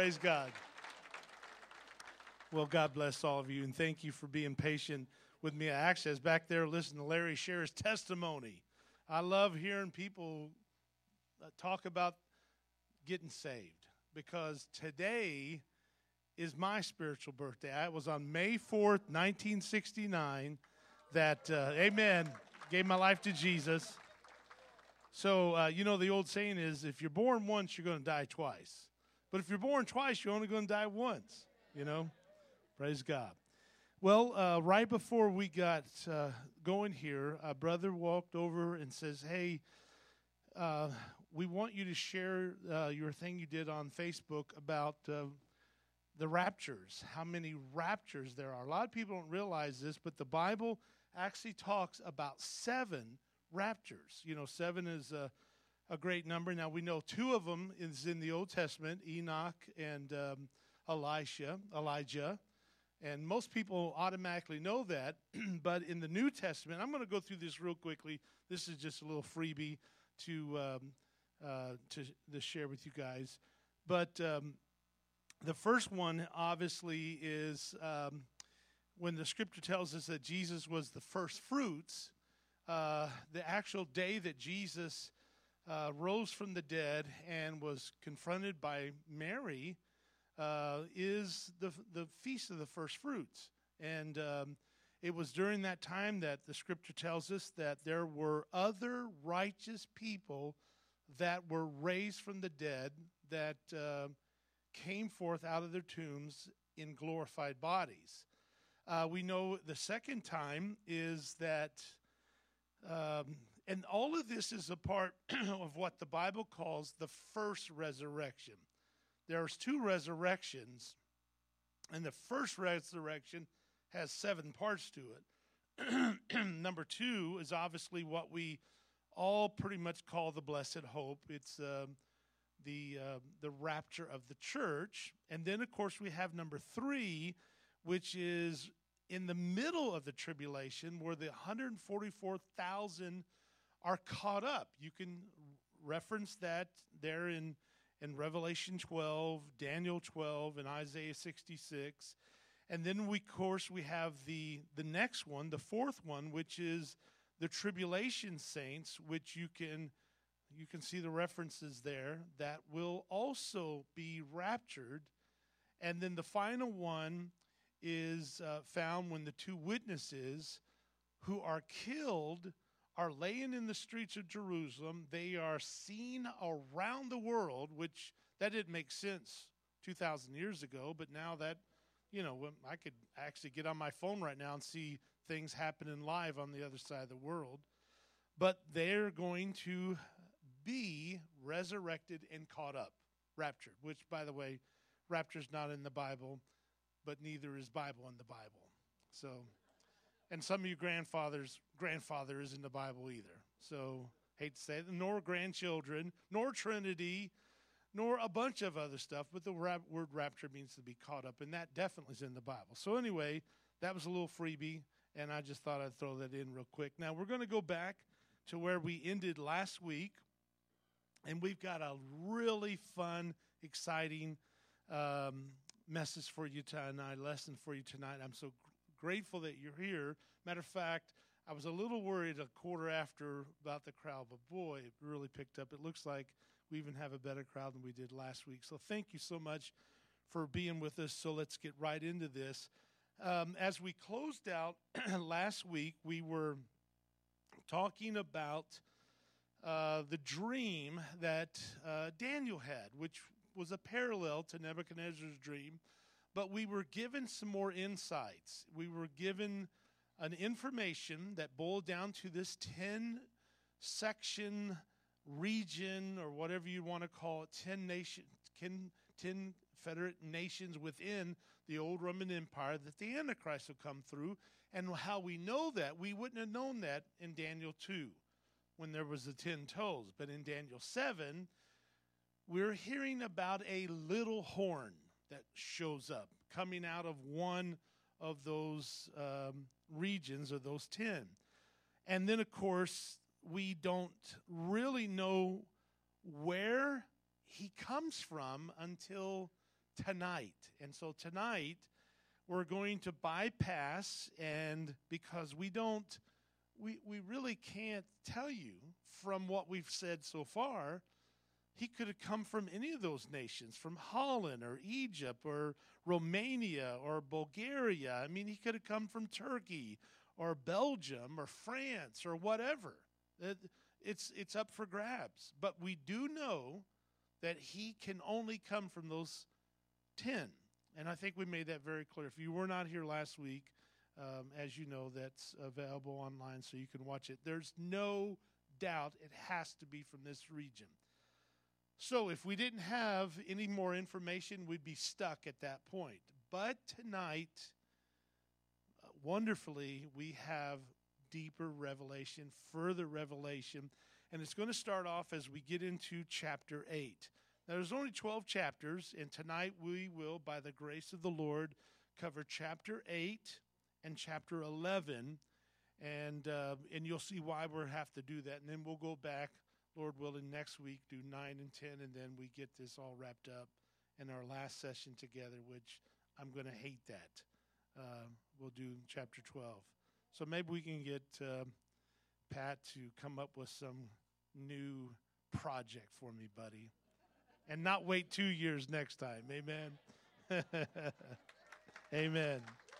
Praise God. Well, God bless all of you, and thank you for being patient with me. I actually was back there listening to Larry share his testimony. I love hearing people talk about getting saved, because today is my spiritual birthday. It was on May 4th, 1969, that, amen, gave my life to Jesus. So, the old saying is, if you're born once, you're going to die twice. But if you're born twice, you're only going to die once, Praise God. Well, right before we got going here, a brother walked over and says, hey, we want you to share your thing you did on Facebook about the raptures, how many raptures there are. A lot of people don't realize this, but the Bible actually talks about 7 raptures. 7 is a great number. Now, we know 2 of them is in the Old Testament, Enoch and Elijah. And most people automatically know that. But in the New Testament, I'm going to go through this real quickly. This is just a little freebie to share with you guys. But the first one, obviously, is when the Scripture tells us that Jesus was the first fruits. The actual day that Jesus rose from the dead and was confronted by Mary is the Feast of the First Fruits. And it was during that time that the Scripture tells us that there were other righteous people that were raised from the dead that came forth out of their tombs in glorified bodies. We know the second time is that, and all of this is a part of what the Bible calls the first resurrection. There's 2 resurrections, and the first resurrection has 7 parts to it. Number 2 is obviously what we all pretty much call the blessed hope. It's the rapture of the church. And then, of course, we have number 3, which is in the middle of the tribulation, where the 144,000 are caught up. You can reference that there in Revelation 12, Daniel 12, and Isaiah 66. And then, we have the next one, the 4th one, which is the tribulation saints, which you can see the references there, that will also be raptured. And then the final one is found when the 2 witnesses who are killed are laying in the streets of Jerusalem. They are seen around the world, which that didn't make sense 2,000 years ago. But now that, I could actually get on my phone right now and see things happening live on the other side of the world. But they're going to be resurrected and caught up, raptured, which, by the way, rapture's not in the Bible, but neither is Bible in the Bible. So, and some of your grandfather is in the Bible either. So, hate to say it, nor grandchildren, nor Trinity, nor a bunch of other stuff, but the word rapture means to be caught up, and that definitely is in the Bible. So anyway, that was a little freebie, and I just thought I'd throw that in real quick. Now, we're going to go back to where we ended last week, and we've got a really fun, exciting message for you tonight, lesson for you tonight. I'm so grateful that you're here. Matter of fact, I was a little worried a quarter after about the crowd, but boy, it really picked up. It looks like we even have a better crowd than we did last week. So thank you so much for being with us. So let's get right into this. As we closed out last week, we were talking about the dream that Daniel had, which was a parallel to Nebuchadnezzar's dream, but we were given some more insights. We were given an information that boiled down to this 10-section region, or whatever you want to call it, 10 Confederate nations within the old Roman Empire that the Antichrist will come through. And how we know that, we wouldn't have known that in Daniel 2 when there was the 10 toes. But in Daniel 7, we're hearing about a little horn that shows up coming out of one of those regions, or those 10. And then, of course, we don't really know where he comes from until tonight. And so tonight, we're going to bypass, and because we really can't tell you from what we've said so far, he could have come from any of those nations, from Holland or Egypt or Romania or Bulgaria. I mean, he could have come from Turkey or Belgium or France or whatever. It's up for grabs. But we do know that he can only come from those 10. And I think we made that very clear. If you were not here last week, as you know, that's available online so you can watch it. There's no doubt it has to be from this region. So if we didn't have any more information, we'd be stuck at that point. But tonight, wonderfully, we have deeper revelation, further revelation, and it's going to start off as we get into chapter 8. Now, there's only 12 chapters, and tonight we will, by the grace of the Lord, cover chapter 8 and chapter 11, and you'll see why we'll have to do that, and then we'll go back, Lord willing, next week, do 9 and 10, and then we get this all wrapped up in our last session together, which I'm going to hate that. We'll do chapter 12. So maybe we can get Pat to come up with some new project for me, buddy, and not wait 2 years next time. Amen. Amen.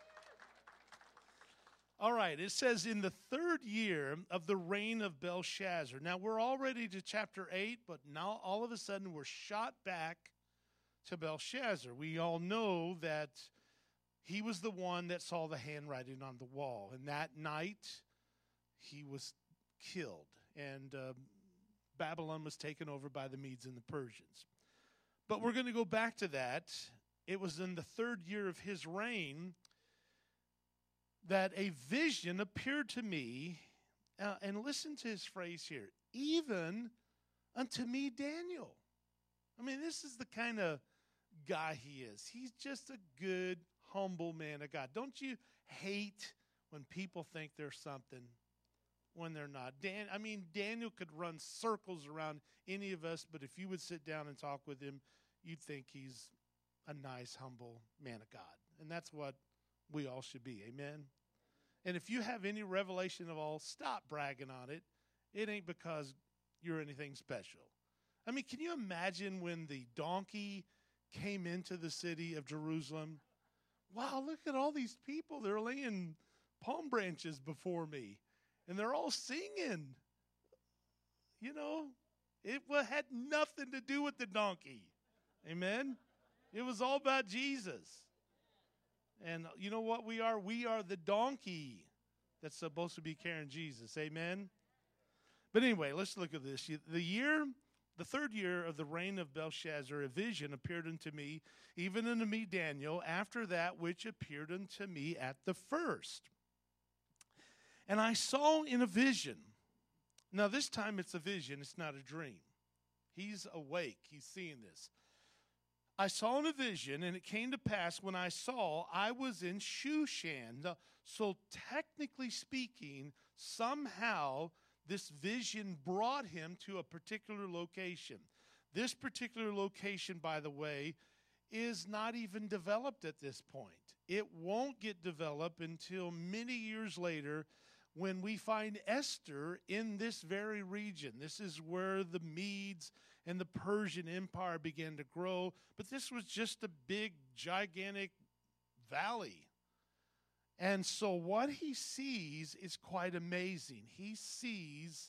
All right, it says, in the 3rd year of the reign of Belshazzar. Now, we're already to chapter 8, but now all of a sudden we're shot back to Belshazzar. We all know that he was the one that saw the handwriting on the wall. And that night, he was killed. And Babylon was taken over by the Medes and the Persians. But we're going to go back to that. It was in the 3rd year of his reign that a vision appeared to me, and listen to his phrase here, even unto me, Daniel. I mean, this is the kind of guy he is. He's just a good, humble man of God. Don't you hate when people think they're something when they're not? Daniel could run circles around any of us, but if you would sit down and talk with him, you'd think he's a nice, humble man of God. And that's what we all should be. Amen? And if you have any revelation of all, stop bragging on it. It ain't because you're anything special. I mean, can you imagine when the donkey came into the city of Jerusalem? Wow, look at all these people. They're laying palm branches before me, and they're all singing. You know, it had nothing to do with the donkey. Amen? It was all about Jesus. And you know what we are? We are the donkey that's supposed to be carrying Jesus. Amen? But anyway, let's look at this. The 3rd year of the reign of Belshazzar, a vision appeared unto me, even unto me, Daniel, after that which appeared unto me at the first. And I saw in a vision. Now, this time it's a vision. It's not a dream. He's awake. He's seeing this. I saw in a vision, and it came to pass when I saw, I was in Shushan. So technically speaking, somehow this vision brought him to a particular location. This particular location, by the way, is not even developed at this point. It won't get developed until many years later when we find Esther in this very region. This is where the Medes and the Persian Empire began to grow. But this was just a big, gigantic valley. And so what he sees is quite amazing. He sees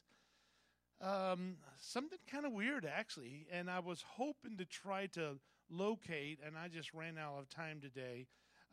something kind of weird, actually. And I was hoping to try to locate, and I just ran out of time today,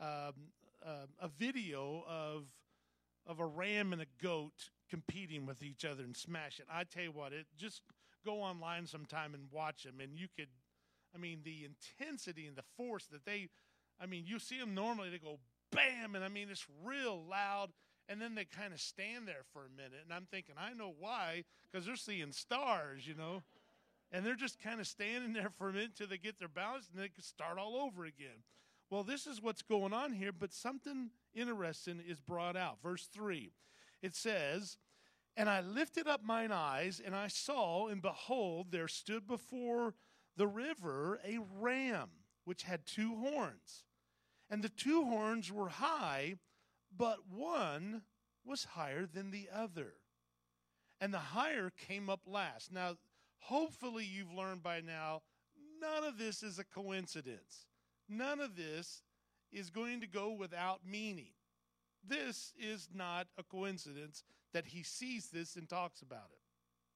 a video of a ram and a goat competing with each other and smashing. I tell you what, just go online sometime and watch them, and you could, the intensity and the force that you see them normally, they go bam, and it's real loud, and then they kind of stand there for a minute, and I'm thinking, I know why, because they're seeing stars, and they're just kind of standing there for a minute until they get their balance, and they can start all over again. Well, this is what's going on here, but something interesting is brought out. Verse 3, it says, and I lifted up mine eyes, and I saw, and behold, there stood before the river a ram, which had 2 horns. And the 2 horns were high, but one was higher than the other. And the higher came up last. Now, hopefully you've learned by now, none of this is a coincidence. None of this is going to go without meaning. This is not a coincidence that he sees this and talks about it.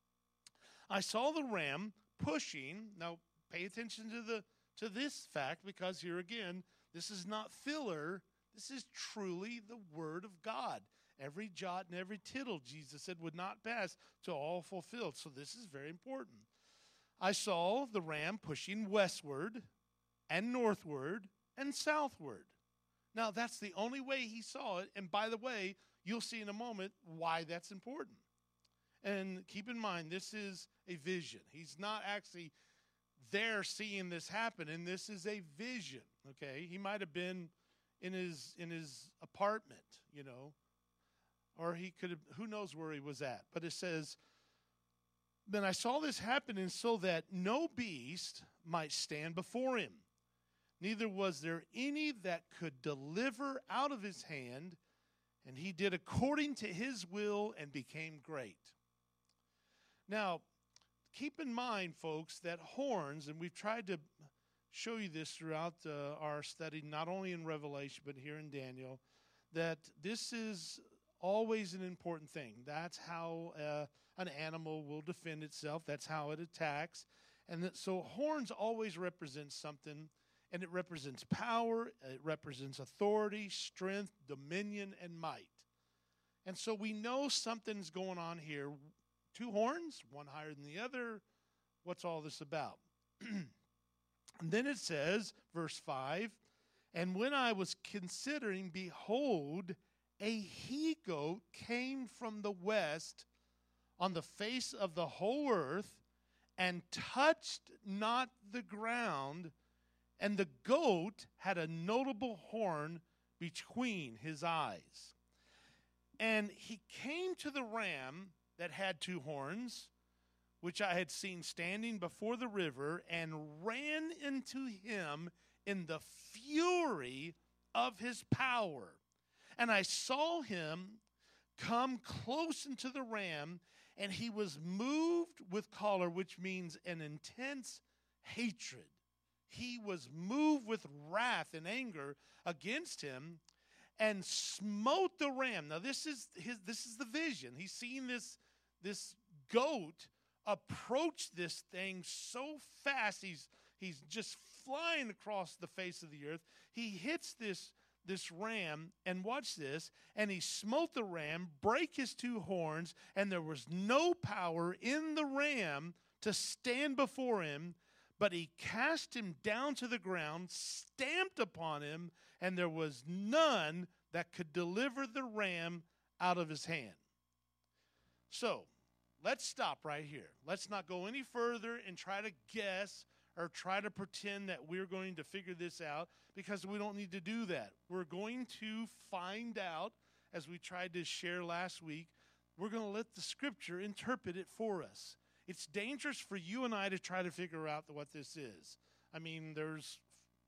I saw the ram pushing. Now, pay attention to this fact, because here again, this is not filler. This is truly the word of God. Every jot and every tittle, Jesus said, would not pass till all fulfilled. So this is very important. I saw the ram pushing westward and northward and southward. Now, that's the only way he saw it. And by the way, you'll see in a moment why that's important. And keep in mind, this is a vision. He's not actually there seeing this happen, and this is a vision, okay? He might have been in his apartment, or he could have, who knows where he was at. But it says, then I saw this happening so that no beast might stand before him. Neither was there any that could deliver out of his hand, and he did according to his will and became great. Now, keep in mind, folks, that horns, and we've tried to show you this throughout our study, not only in Revelation, but here in Daniel, that this is always an important thing. That's how an animal will defend itself. That's how it attacks. And so horns always represent something, and it represents power, it represents authority, strength, dominion, and might. And so we know something's going on here. 2 horns, one higher than the other. What's all this about? And then it says, verse 5, and when I was considering, behold, a he-goat came from the west on the face of the whole earth and touched not the ground, and the goat had a notable horn between his eyes. And he came to the ram that had 2 horns, which I had seen standing before the river, and ran into him in the fury of his power. And I saw him come close into the ram, and he was moved with choler, which means an intense hatred. He was moved with wrath and anger against him, and smote the ram. Now this is the vision. He's seeing this goat approach this thing so fast. He's just flying across the face of the earth. He hits this ram, and watch this, and he smote the ram, brake his 2 horns, and there was no power in the ram to stand before him, but he cast him down to the ground, stamped upon him, and there was none that could deliver the ram out of his hand. So, let's stop right here. Let's not go any further and try to guess or try to pretend that we're going to figure this out, because we don't need to do that. We're going to find out, as we tried to share last week, we're going to let the Scripture interpret it for us. It's dangerous for you and I to try to figure out what this is. I mean, there's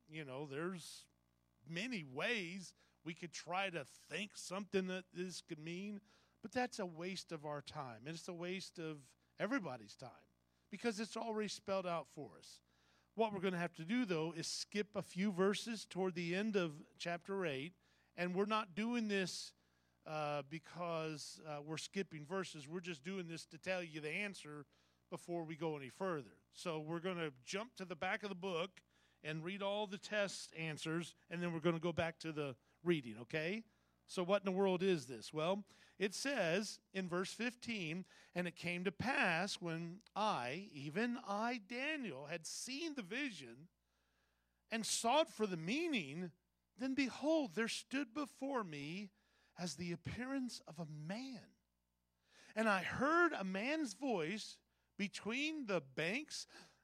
many ways we could try to think something that this could mean, but that's a waste of our time, and it's a waste of everybody's time, because it's already spelled out for us. What we're going to have to do, though, is skip a few verses toward the end of chapter 8, and we're not doing this because we're skipping verses. We're just doing this to tell you the answer before we go any further. So we're going to jump to the back of the book and read all the test answers, and then we're going to go back to the reading, okay? So what in the world is this? Well, it says in verse 15, and it came to pass when even I, Daniel, had seen the vision and sought for the meaning, then behold, there stood before me as the appearance of a man. And I heard a man's voice between the banks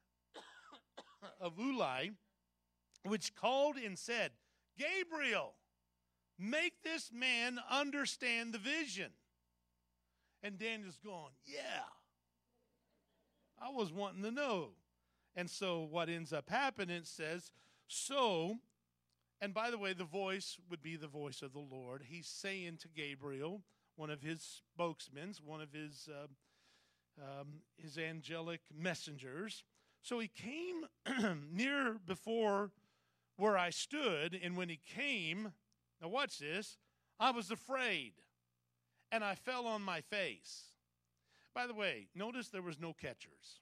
of Ulai, which called and said, Gabriel, make this man understand the vision. And Daniel's going, yeah, I was wanting to know. And so what ends up happening, it says, So, and by the way, the voice would be the voice of the Lord. He's saying to Gabriel, one of his spokesmen, one of his angelic messengers. So he came near before where I stood, and when he came, now watch this, I was afraid, and I fell on my face. By the way, notice there was no catchers.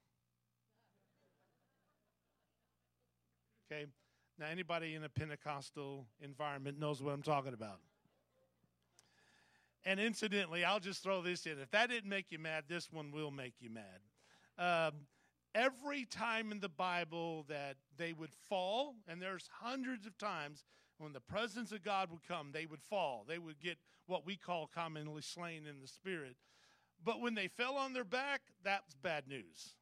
Okay? Now, anybody in a Pentecostal environment knows what I'm talking about. And incidentally, I'll just throw this in. If that didn't make you mad, this one will make you mad. Every time in the Bible that they would fall, and there's hundreds of times when the presence of God would come, they would fall. They would get what we call commonly slain in the spirit. But when they fell on their back, that's bad news.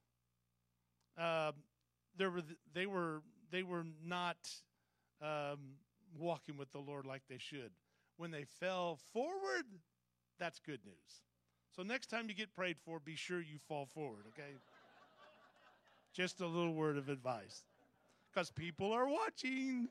They were not walking with the Lord like they should. When they fell forward, that's good news. So next time you get prayed for, be sure you fall forward, okay? Just a little word of advice, because people are watching.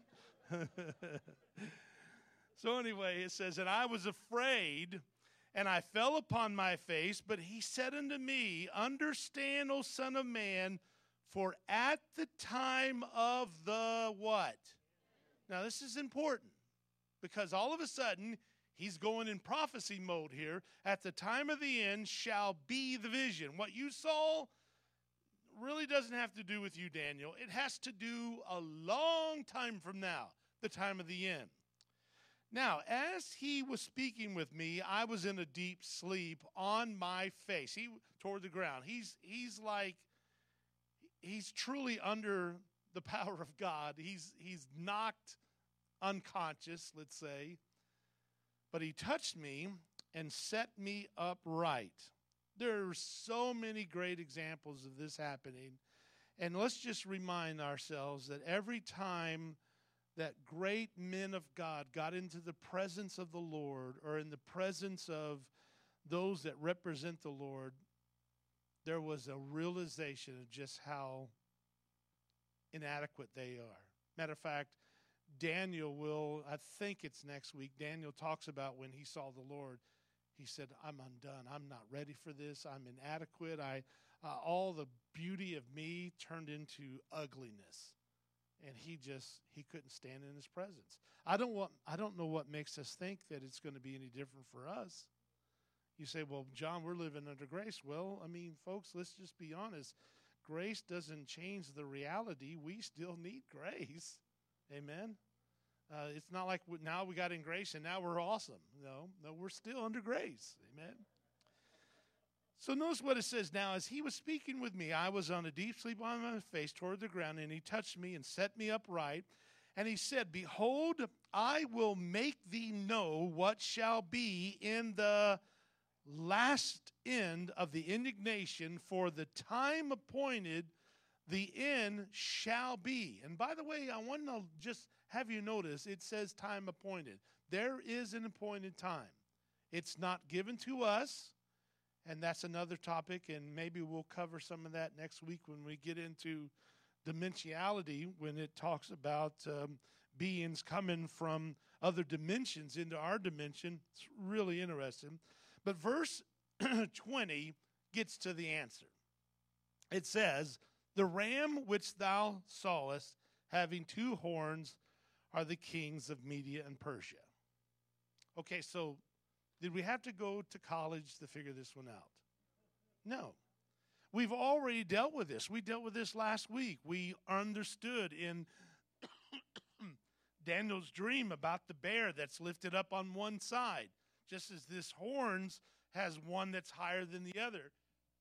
So anyway, it says, and I was afraid, and I fell upon my face, but he said unto me, understand, O Son of Man, for at the time of the what? Now this is important, because all of a sudden, he's going in prophecy mode here. At the time of the end shall be the vision. What you saw really doesn't have to do with you, Daniel. It has to do a long time from now, the time of the end. Now, as he was speaking with me, I was in a deep sleep on my face. He toward the ground. He's truly under the power of God. He's knocked unconscious, let's say. But he touched me and set me upright. There are so many great examples of this happening. And let's just remind ourselves that every time that great men of God got into the presence of the Lord, or in the presence of those that represent the Lord, there was a realization of just how inadequate they are. Matter of fact, Daniel will, I think it's next week, Daniel talks about when he saw the Lord. He said, I'm undone. I'm not ready for this. I'm inadequate. All the beauty of me turned into ugliness. And he couldn't stand in his presence. I don't know what makes us think that it's going to be any different for us. You say, well, John, we're living under grace. Well, I mean, folks, let's just be honest. Grace doesn't change the reality. We still need grace. Amen. It's not like now we got in grace and now we're awesome. No, we're still under grace. Amen. So notice what it says. Now, as he was speaking with me, I was on a deep sleep on my face toward the ground, and he touched me and set me upright. And he said, behold, I will make thee know what shall be in the last end of the indignation, for the time appointed, the end shall be. And by the way, I want to just have you notice, it says time appointed. There is an appointed time. It's not given to us, and that's another topic, and maybe we'll cover some of that next week when we get into dimensionality, when it talks about beings coming from other dimensions into our dimension. It's really interesting. But verse 20 gets to the answer. It says, the ram which thou sawest, having two horns, are the kings of Media and Persia. Okay, so did we have to go to college to figure this one out? No. We've already dealt with this. We dealt with this last week. We understood in Daniel's dream about the bear that's lifted up on one side, just as this horns has one that's higher than the other.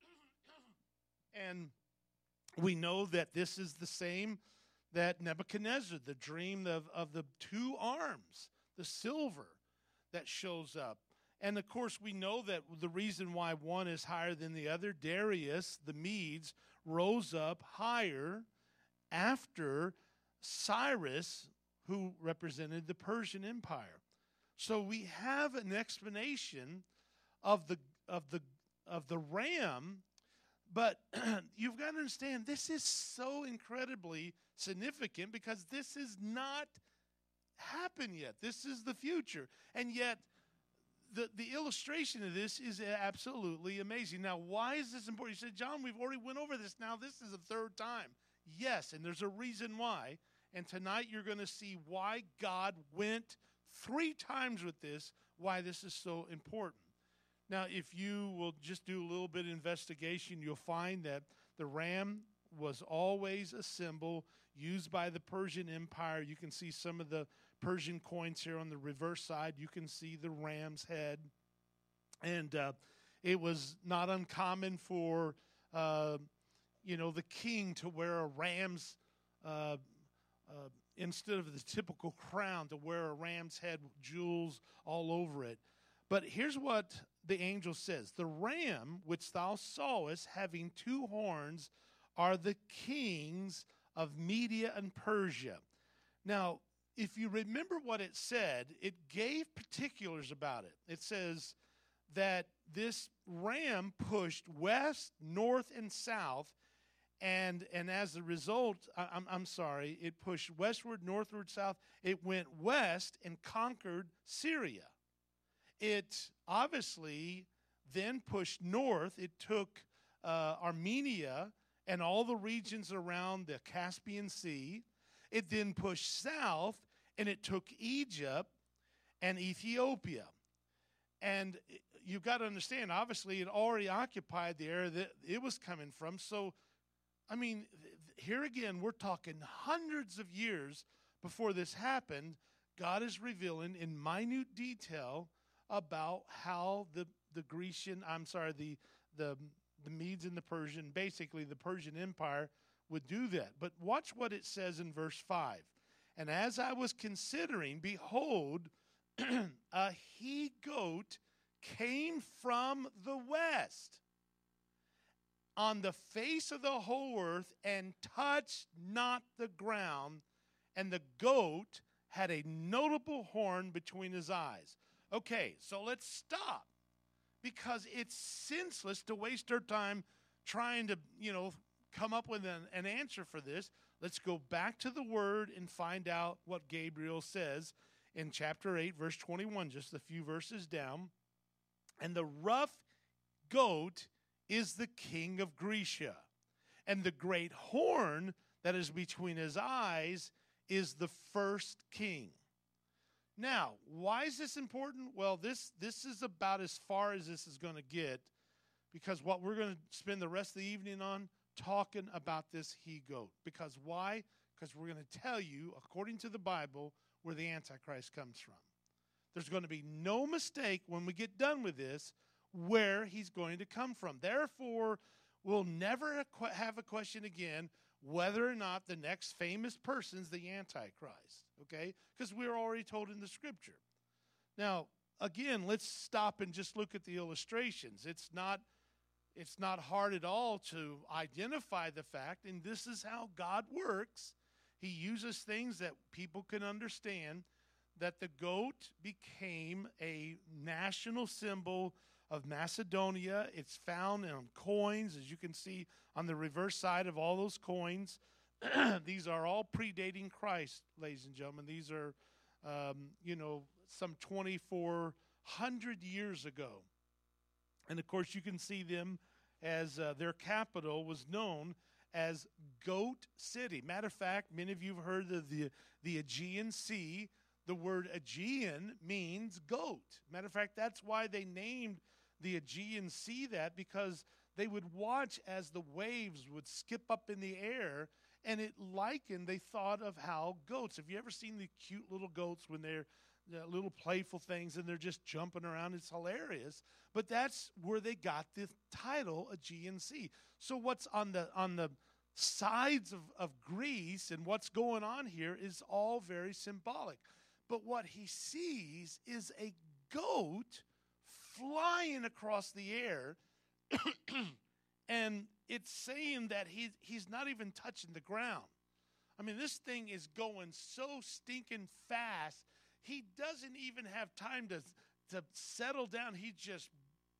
And we know that this is the same that Nebuchadnezzar, the dream of the two arms, the silver that shows up. And, of course, we know that the reason why one is higher than the other, Darius, the Medes, rose up higher after Cyrus, who represented the Persian Empire. So we have an explanation of the ram But you've got to understand, this is so incredibly significant because this is not happened yet. This is the future. And yet, the illustration of this is absolutely amazing. Now, why is this important? You said, John, we've already went over this. Now, this is the third time. Yes, and there's a reason why. And tonight you're going to see why God went 3 times with this, why this is so important. Now, if you will just do a little bit of investigation, you'll find that the ram was always a symbol used by the Persian Empire. You can see some of the Persian coins here on the reverse side. You can see the ram's head. And it was not uncommon for, the king to wear a ram's, instead of the typical crown, to wear a ram's head with jewels all over it. But here's what the angel says. The ram which thou sawest having 2 horns are the kings of Media and Persia. Now, if you remember what it said, it gave particulars about it. It says that this ram pushed west, north, and south, and as a result, it pushed westward, northward, south. It went west and conquered Syria. It obviously then pushed north. It took Armenia and all the regions around the Caspian Sea. It then pushed south, and it took Egypt and Ethiopia. And you've got to understand, obviously, it already occupied the area that it was coming from. So, here again, we're talking hundreds of years before this happened. God is revealing in minute detail about how the Medes and the Persian, basically the Persian Empire, would do that. But watch what it says in verse 5. And as I was considering, behold, a he-goat came from the west on the face of the whole earth and touched not the ground, and the goat had a notable horn between his eyes. Okay, so let's stop, because it's senseless to waste our time trying to, come up with an answer for this. Let's go back to the Word and find out what Gabriel says in chapter 8, verse 21, just a few verses down. And the rough goat is the king of Grecia, and the great horn that is between his eyes is the first king. Now, why is this important? Well, this is about as far as this is going to get, because what we're going to spend the rest of the evening on, talking about this he-goat. Because why? Because we're going to tell you, according to the Bible, where the Antichrist comes from. There's going to be no mistake when we get done with this where he's going to come from. Therefore, we'll never have a question again whether or not the next famous person's the Antichrist, okay? Because we're already told in the Scripture. Now, again, let's stop and just look at the illustrations. It's not hard at all to identify the fact, and this is how God works. He uses things that people can understand, that the goat became a national symbol of Macedonia. It's found on coins, as you can see on the reverse side of all those coins. These are all predating Christ, ladies and gentlemen. These are, some 2,400 years ago. And, of course, you can see them as their capital was known as Goat City. Matter of fact, many of you have heard of the Aegean Sea. The word Aegean means goat. Matter of fact, that's why they named the Aegean Sea that, because they would watch as the waves would skip up in the air, and they thought of how goats. Have you ever seen the cute little goats when they're little playful things and they're just jumping around? It's hilarious. But that's where they got the title Aegean Sea. So what's on the sides of Greece and what's going on here is all very symbolic. But what he sees is a goat flying across the air, and it's saying that he's not even touching the ground. I mean, this thing is going so stinking fast, he doesn't even have time to settle down. He's just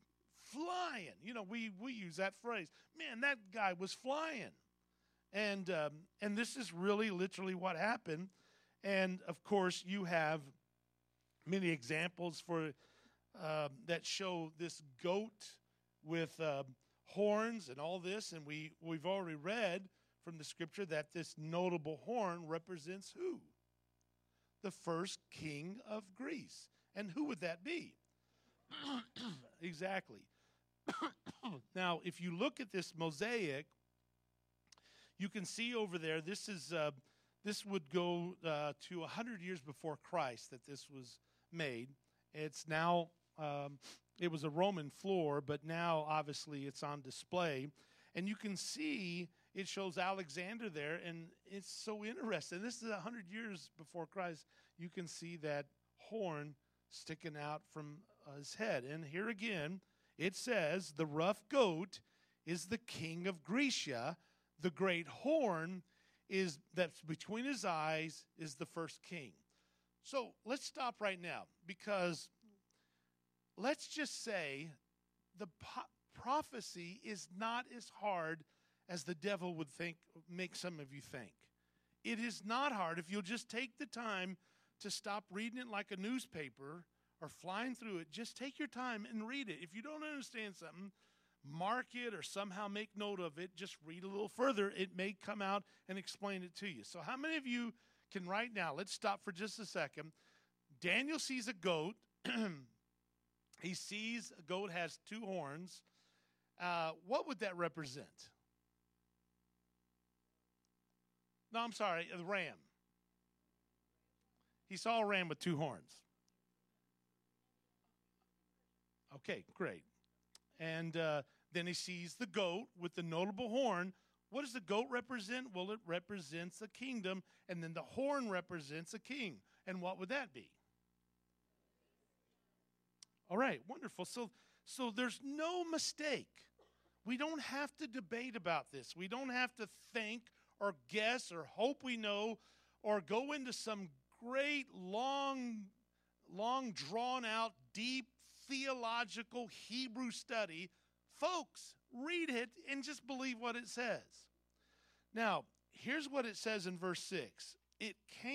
flying. You know, we use that phrase. Man, that guy was flying. And this is really literally what happened. And, of course, you have many examples for that show this goat with horns and all this. And we've already read from the Scripture that this notable horn represents who? The first king of Greece. And who would that be? Exactly. Now, if you look at this mosaic, you can see over there, this would go to 100 years before Christ that this was made. It's now, it was a Roman floor, but now obviously it's on display. And you can see it shows Alexander there, and it's so interesting. This is 100 years before Christ. You can see that horn sticking out from his head. And here again, it says, the rough goat is the king of Grecia. The great horn that's between his eyes is the first king. So let's stop right now, because let's just say the prophecy is not as hard as the devil would make some of you think. It is not hard if you'll just take the time to stop reading it like a newspaper or flying through it. Just take your time and read it. If you don't understand something, mark it or somehow make note of it. Just read a little further. It may come out and explain it to you. So how many of you can right now, let's stop for just a second. Daniel sees a goat. He sees a goat has two horns. What would that represent? No, I'm sorry, the ram. He saw a ram with two horns. Okay, great. And then he sees the goat with the notable horn. What does the goat represent? Well, it represents a kingdom, and then the horn represents a king. And what would that be? All right, wonderful. So there's no mistake. We don't have to debate about this. We don't have to think or guess or hope we know or go into some great, long drawn-out, deep, theological Hebrew study. Folks, read it and just believe what it says. Now, here's what it says in verse 6. And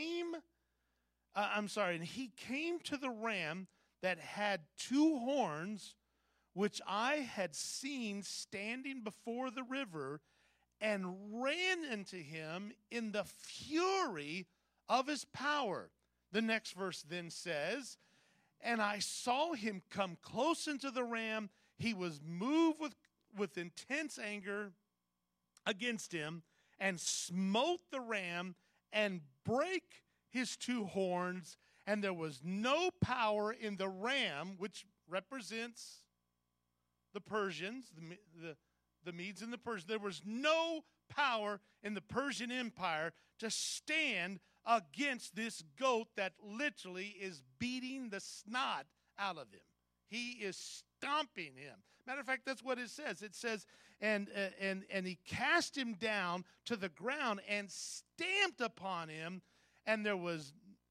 he came to the ram that had two horns, which I had seen standing before the river, and ran into him in the fury of his power. The next verse then says, and I saw him come close into the ram. He was moved with intense anger against him, and smote the ram and brake his two horns. And there was no power in the ram, which represents the Persians, the Medes and the Persians. There was no power in the Persian Empire to stand against this goat that literally is beating the snot out of him. He is stomping him. Matter of fact, that's what it says. It says, and he cast him down to the ground and stamped upon him, and there was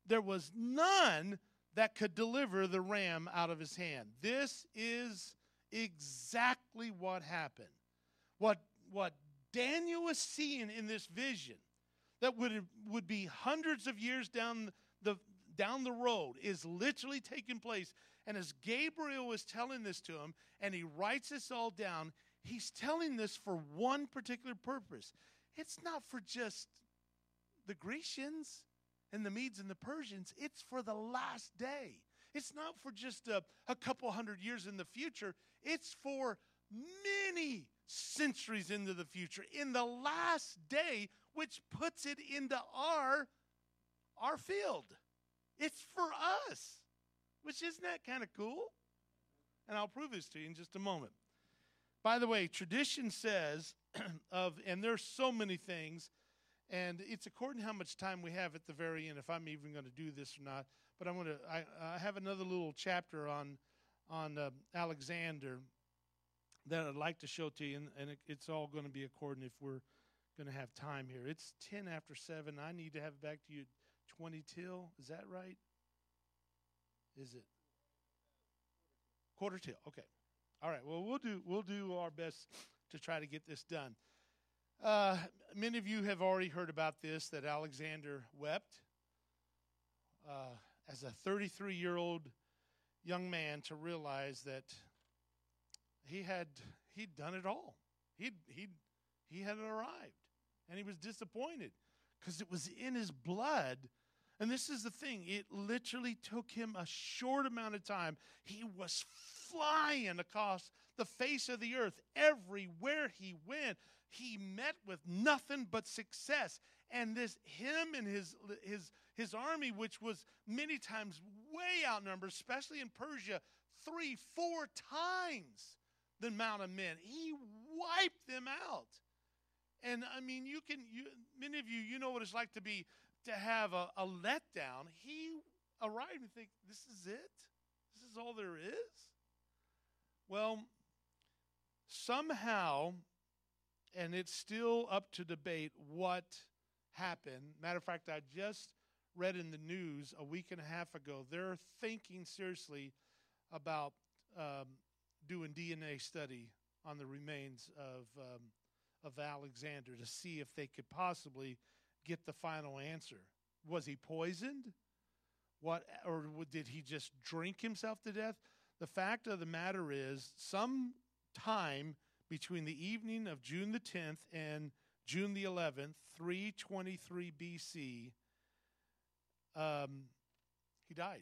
none that could deliver the ram out of his hand. This is exactly what happened. What Daniel was seeing in this vision that would be hundreds of years down the road is literally taking place. And as Gabriel was telling this to him, and he writes this all down, he's telling this for one particular purpose. It's not for just the Grecians and the Medes and the Persians. It's for the last day. It's not for just a couple hundred years in the future. It's for many centuries into the future, in the last day, which puts it into our field. It's for us, which isn't that kind of cool? And I'll prove this to you in just a moment. By the way, tradition says and there's so many things, and it's according to how much time we have at the very end, if I'm even going to do this or not. But I have another little chapter on Alexander that I'd like to show to you, and it's all going to be according if we're going to have time here. It's 10 after 7. I need to have it back to you 20 till. Is that right? Is it? Quarter till. Okay. All right. Well, we'll do our best to try to get this done. Many of you have already heard about this, that Alexander wept as a 33-year-old young man to realize that he'd done it all. He had arrived, and he was disappointed because it was in his blood. And this is the thing. It literally took him a short amount of time. He was flying across the face of the earth. Everywhere he went, he met with nothing but success. And him and his army, which was many times way outnumbered, especially in Persia, 3-4 times the amount of men. He wiped them out. And I mean, many of you know what it's like to have a letdown. He arrived and think, this is it? This is all there is? Well, somehow, and it's still up to debate what happened. Matter of fact, I just read in the news a week and a half ago, they're thinking seriously about doing DNA study on the remains of Alexander to see if they could possibly get the final answer. Was he poisoned? Or did he just drink himself to death? The fact of the matter is, some time between the evening of June the 10th and June the 11th, 323 BC, he died.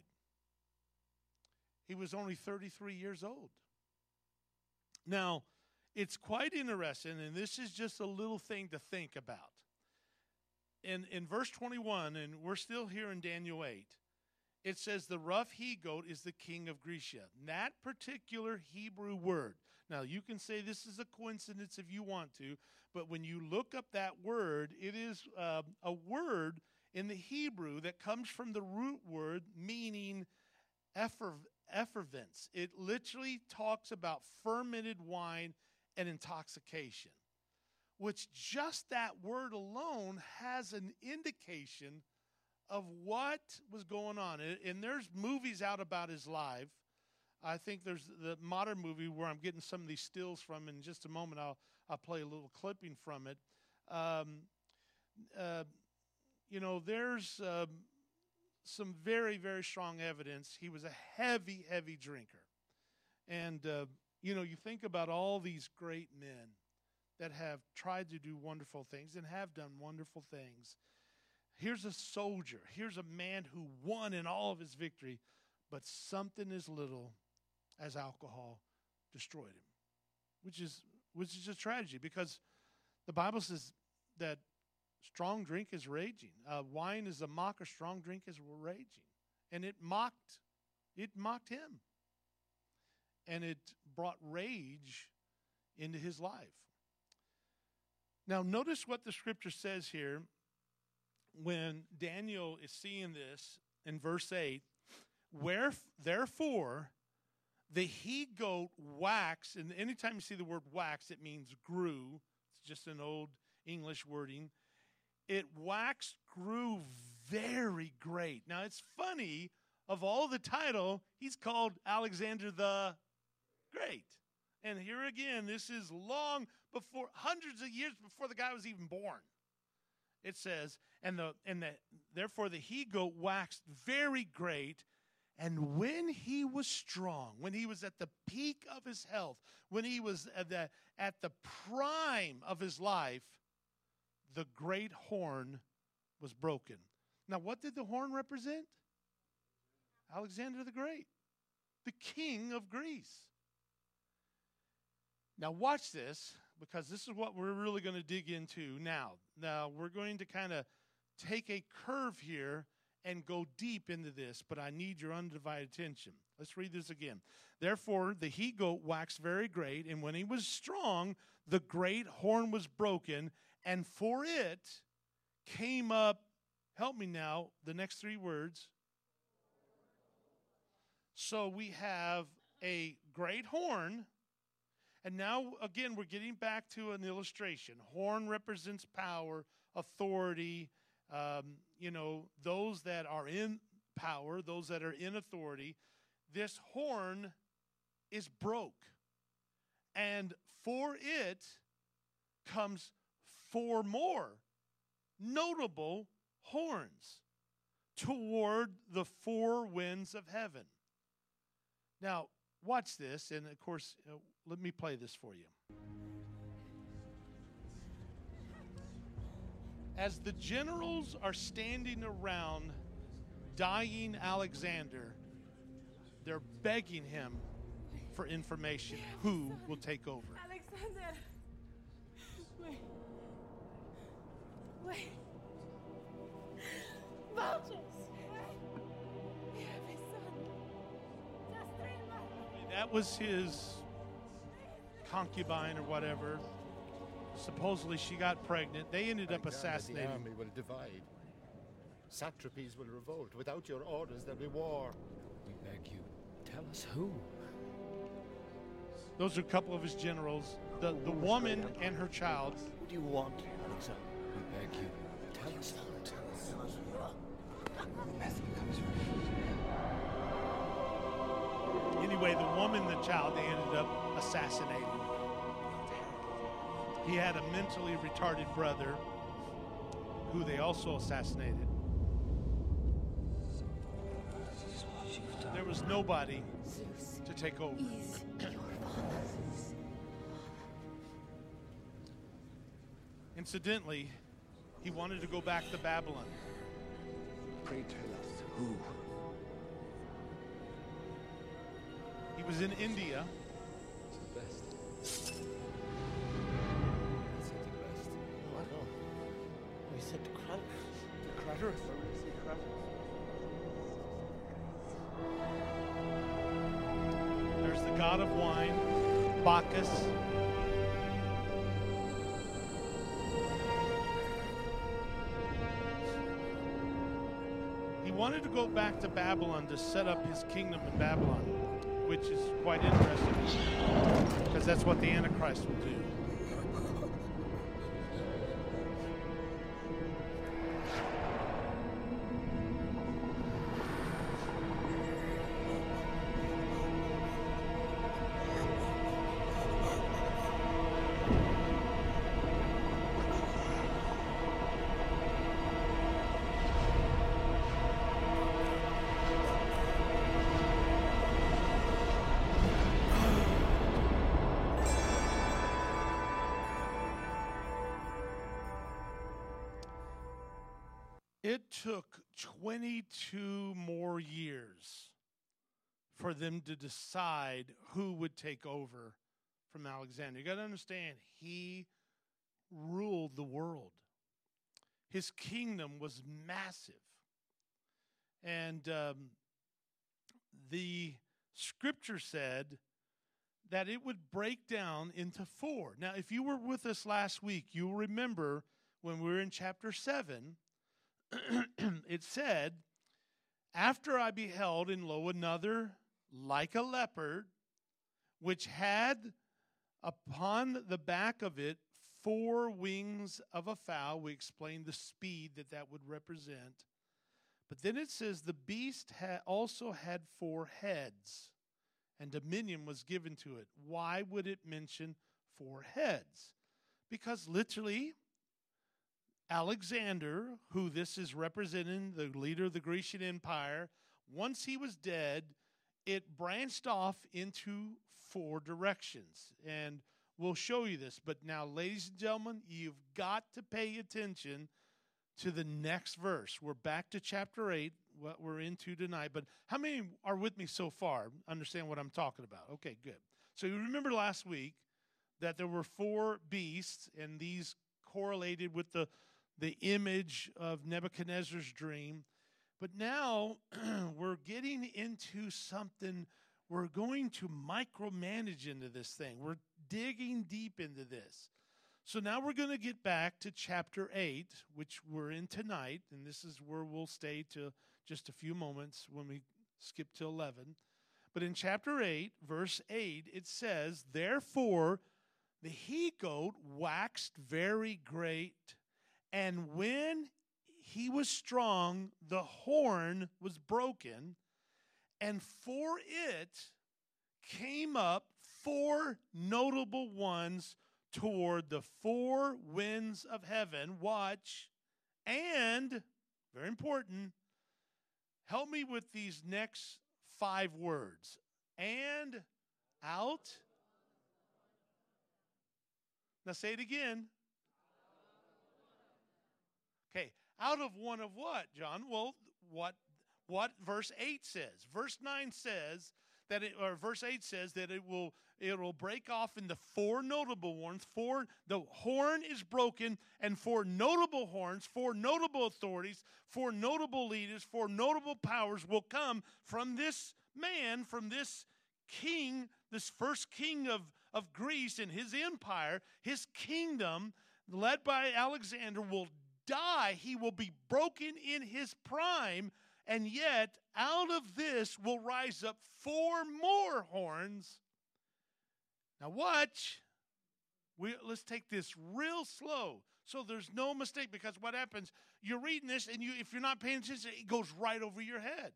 He was only 33 years old. Now, it's quite interesting, and this is just a little thing to think about. In verse 21, and we're still here in Daniel 8, it says the rough he-goat is the king of Grecia. That particular Hebrew word. Now, you can say this is a coincidence if you want to, but when you look up that word, it is a word in the Hebrew that comes from the root word meaning effervescence. It literally talks about fermented wine and intoxication, which just that word alone has an indication of what was going on. And there's movies out about his life. I think there's the modern movie where I'm getting some of these stills from. In just a moment, I'll play a little clipping from it. There's some very, very strong evidence. He was a heavy, heavy drinker. And, you think about all these great men that have tried to do wonderful things and have done wonderful things. Here's a soldier. Here's a man who won in all of his victory, but something as little as alcohol destroyed him, which is a tragedy, because the Bible says that strong drink is raging. Wine is a mocker. Strong drink is raging, and it mocked him, and it brought rage into his life. Now, notice what the scripture says here when Daniel is seeing this in verse 8. Therefore, the he-goat waxed, and anytime you see the word wax, it means grew. It's just an old English wording. It waxed, grew very great. Now, it's funny, of all the title, he's called Alexander the Great. And here again, this is long before, hundreds of years before the guy was even born. It says, therefore the he-goat waxed very great, and when he was strong, when he was at the peak of his health, when he was at the prime of his life, the great horn was broken. Now, what did the horn represent? Alexander the Great, the king of Greece. Now, watch this, because this is what we're really going to dig into now. Now, we're going to kind of take a curve here and go deep into this, but I need your undivided attention. Let's read this again. Therefore, the he-goat waxed very great, and when he was strong, the great horn was broken, and for it came up, help me now, the next three words. So we have a great horn. And now, again, we're getting back to an illustration. Horn represents power, authority, those that are in power, those that are in authority. This horn is broke. And for it comes 4 more notable horns toward the 4 winds of heaven. Now, watch this, and of course, let me play this for you. As the generals are standing around dying Alexander, they're begging him for information. Who will take over? Alexander! Wait. Vultures! We have a son. Just 3 months. That was his concubine or whatever. Supposedly she got pregnant. They ended up assassinating. The army will divide. Satrapies will revolt. Without your orders, there'll be war. We beg you, tell us who. Those are a couple of his generals. The woman and her child. What do you want, Alexander? We beg you, tell us who. Anyway, the woman and the child, they ended up assassinating. He had a mentally retarded brother who they also assassinated. There was nobody to take over. Incidentally, he wanted to go back to Babylon. Pray tell us who. He was in India. It's the best. What? We said to Crater? There's the god of wine, Bacchus. He wanted to go back to Babylon to set up his kingdom in Babylon, which is quite interesting because that's what the Antichrist will do. It took 22 more years for them to decide who would take over from Alexander. You got to understand, he ruled the world. His kingdom was massive. And the scripture said that it would break down into 4. Now, if you were with us last week, you'll remember when we were in chapter 7, it said, after I beheld, and lo, another like a leopard, which had upon the back of it 4 wings of a fowl. We explained the speed that would represent. But then it says the beast also had 4 heads, and dominion was given to it. Why would it mention 4 heads? Because literally, Alexander, who this is representing, the leader of the Grecian Empire, once he was dead, it branched off into 4 directions. And we'll show you this. But now, ladies and gentlemen, you've got to pay attention to the next verse. We're back to chapter 8, what we're into tonight. But how many are with me so far? Understand what I'm talking about? Okay, good. So you remember last week that there were 4 beasts, and these correlated with the image of Nebuchadnezzar's dream. But now we're getting into something. We're going to micromanage into this thing. We're digging deep into this. So now we're going to get back to chapter 8, which we're in tonight. And this is where we'll stay to just a few moments when we skip to 11. But in chapter 8, verse 8, it says, therefore the he-goat waxed very great, and when he was strong, the horn was broken, and for it came up four notable ones toward the four winds of heaven. Watch. And, very important, help me with these next 5 words. And out. Now say it again. Okay, out of one of what, John? Well, what verse 8 says. Verse 9 says that verse 8 says that it will break off into 4 notable horns. The horn is broken, and 4 notable horns, 4 notable authorities, 4 notable leaders, 4 notable powers will come from this man, from this king, this first king of Greece and his empire. His kingdom, led by Alexander, will die. He will be broken in his prime, and yet out of this will rise up 4 more horns. Now watch. Let's take this real slow so there's no mistake, because what happens, you're reading this, and if you're not paying attention, it goes right over your head.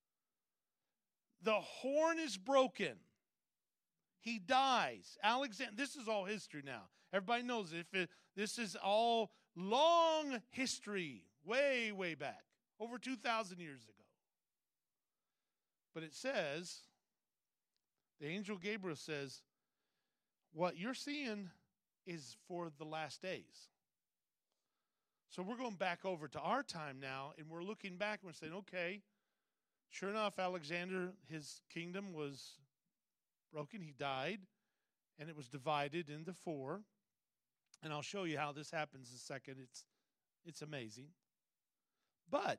The horn is broken. He dies. Alexander, this is all history now. Everybody knows this is all long history, way, way back, over 2,000 years ago. But it says, the angel Gabriel says, what you're seeing is for the last days. So we're going back over to our time now, and we're looking back and we're saying, okay, sure enough, Alexander, his kingdom was broken. He died, and it was divided into 4. And I'll show you how this happens in a second. It's amazing. But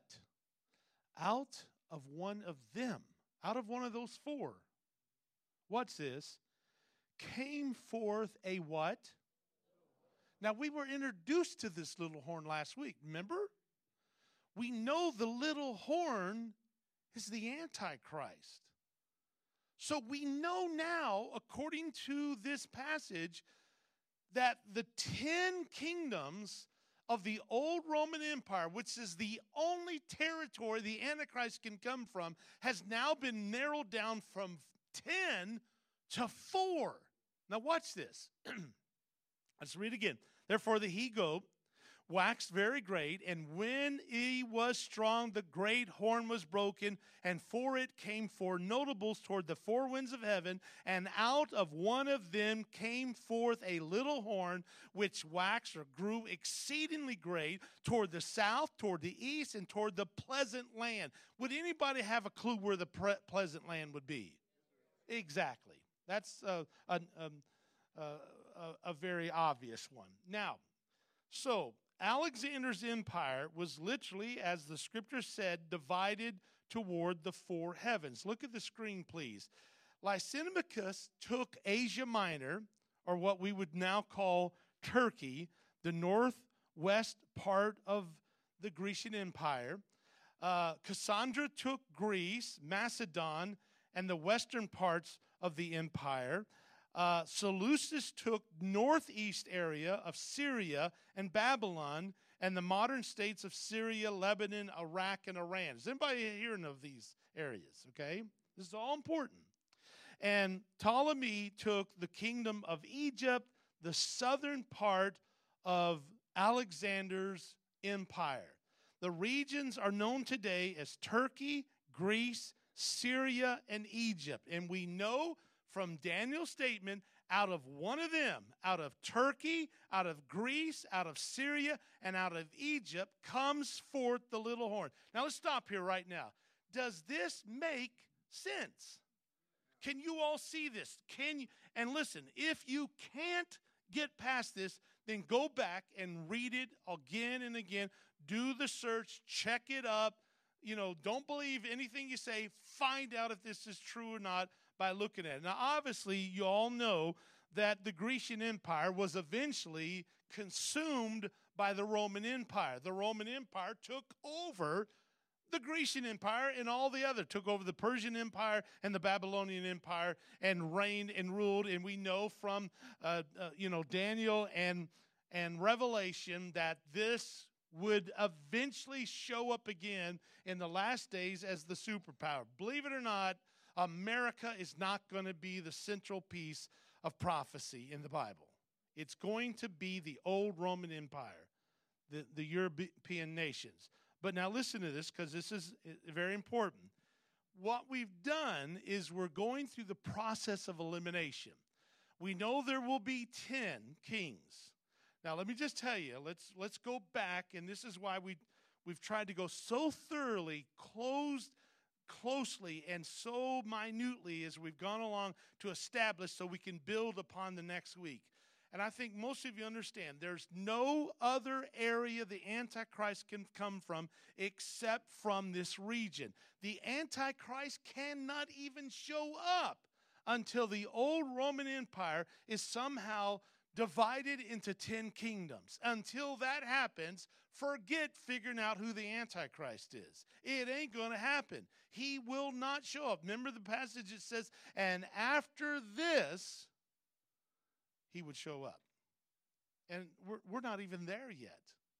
out of one of them, out of one of those 4, watch this, came forth a what? Now, we were introduced to this little horn last week, remember? We know the little horn is the Antichrist. So we know now, according to this passage, that the 10 kingdoms of the old Roman Empire, which is the only territory the Antichrist can come from, has now been narrowed down from 10 to 4. Now watch this. Let's read again. Therefore the he-goat waxed very great, and when he was strong, the great horn was broken, and for it came 4 notables toward the 4 winds of heaven, and out of one of them came forth a little horn, which waxed or grew exceedingly great toward the south, toward the east, and toward the pleasant land. Would anybody have a clue where the pleasant land would be? Exactly. That's a very obvious one. Now, so Alexander's empire was literally, as the scripture said, divided toward the 4 heavens. Look at the screen, please. Lysimachus took Asia Minor, or what we would now call Turkey, the northwest part of the Grecian Empire. Cassandra took Greece, Macedon, and the western parts of the empire. Seleucus took northeast area of Syria and Babylon and the modern states of Syria, Lebanon, Iraq, and Iran. Is anybody hearing of these areas? Okay, this is all important. And Ptolemy took the kingdom of Egypt, the southern part of Alexander's empire. The regions are known today as Turkey, Greece, Syria, and Egypt. And we know from Daniel's statement, out of one of them, out of Turkey, out of Greece, out of Syria, and out of Egypt, comes forth the little horn. Now let's stop here right now. Does this make sense? Can you all see this? Can you? And listen, if you can't get past this, then go back and read it again and again. Do the search, check it up. You know, don't believe anything you say. Find out if this is true or not by looking at it. Now, obviously, you all know that the Grecian Empire was eventually consumed by the Roman Empire. The Roman Empire took over the Grecian Empire and all the other, took over the Persian Empire and the Babylonian Empire and reigned and ruled. And we know from, Daniel and Revelation that this would eventually show up again in the last days as the superpower. Believe it or not, America is not going to be the central piece of prophecy in the Bible. It's going to be the old Roman Empire, the European nations. But now listen to this, because this is very important. What we've done is we're going through the process of elimination. We know there will be 10 kings. Now let me just tell you, let's go back, and this is why we've tried to go so thoroughly, closely, and so minutely as we've gone along to establish so we can build upon the next week. And I think most of you understand there's no other area the Antichrist can come from except from this region. The Antichrist cannot even show up until the old Roman Empire is somehow divided into 10 kingdoms. Until that happens, forget figuring out who the Antichrist is. It ain't going to happen. He will not show up. Remember the passage that says, and after this, he would show up. And we're not even there yet.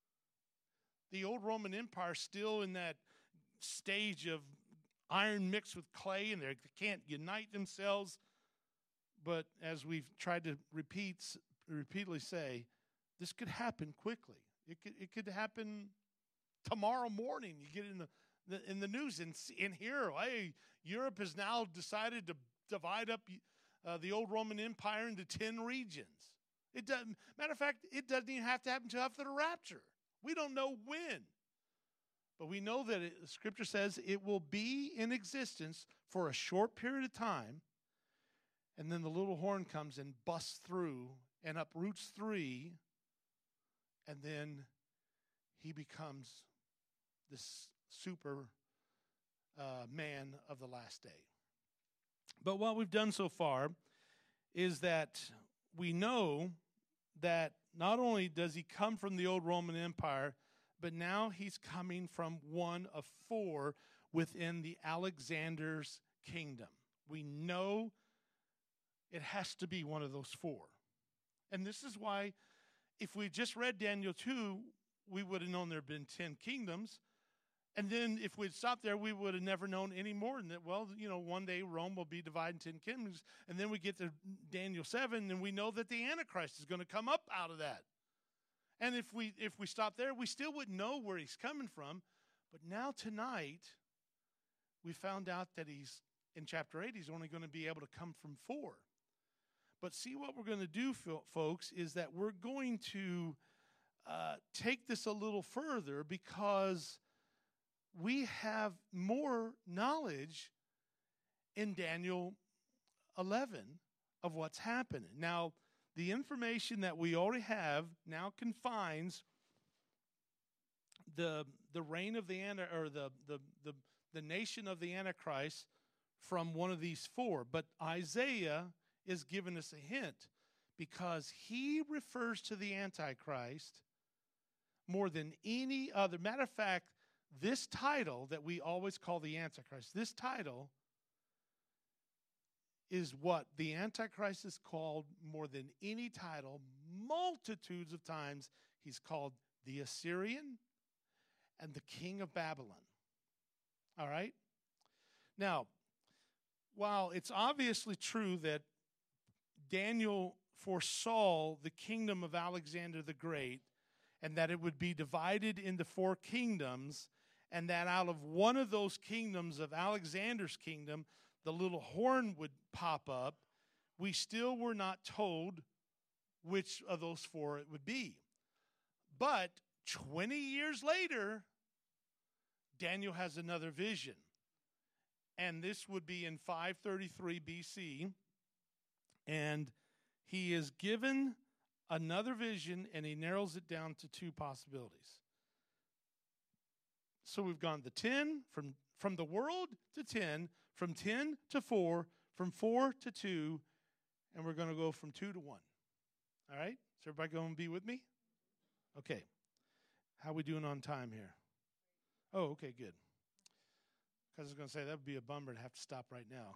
The old Roman Empire is still in that stage of iron mixed with clay, and they can't unite themselves. But as we've tried to repeatedly say, this could happen quickly. It could happen tomorrow morning. You get in the news and hear, hey, Europe has now decided to divide up the old Roman Empire into 10 regions. It doesn't. Matter of fact, it doesn't even have to happen until after the rapture. We don't know when, but we know that the Scripture says it will be in existence for a short period of time, and then the little horn comes and busts through and uproots 3, and then he becomes this super man of the last day. But what we've done so far is that we know that not only does he come from the old Roman Empire, but now he's coming from one of 4 within the Alexander's kingdom. We know it has to be one of those 4. And this is why if we just read Daniel 2, we would have known there had been 10 kingdoms. And then if we'd stopped there, we would have never known any more than that. Well, one day Rome will be divided in 10 kingdoms. And then we get to Daniel 7, and we know that the Antichrist is going to come up out of that. And if we stop there, we still wouldn't know where he's coming from. But now tonight, we found out that in chapter 8, he's only going to be able to come from 4. But see, what we're going to do, folks, is that we're going to take this a little further, because we have more knowledge in Daniel 11 of what's happening. Now, the information that we already have now confines the reign of the nation of the Antichrist from one of these 4. But Isaiah is giving us a hint, because he refers to the Antichrist more than any other. Matter of fact, this title that we always call the Antichrist, this title is what the Antichrist is called more than any title. Multitudes of times he's called the Assyrian and the king of Babylon. All right? Now, while it's obviously true that Daniel foresaw the kingdom of Alexander the Great, and that it would be divided into 4 kingdoms, and that out of one of those kingdoms of Alexander's kingdom, the little horn would pop up, we still were not told which of those 4 it would be. But 20 years later, Daniel has another vision. And this would be in 533 BC. And he is given another vision, and he narrows it down to 2 possibilities. So we've gone the 10, from the world to 10, from 10 to 4, from 4 to 2, and we're going to go from 2 to 1. All right? Is everybody going to be with me? Okay. How we doing on time here? Oh, okay, good. Because I was going to say that would be a bummer to have to stop right now.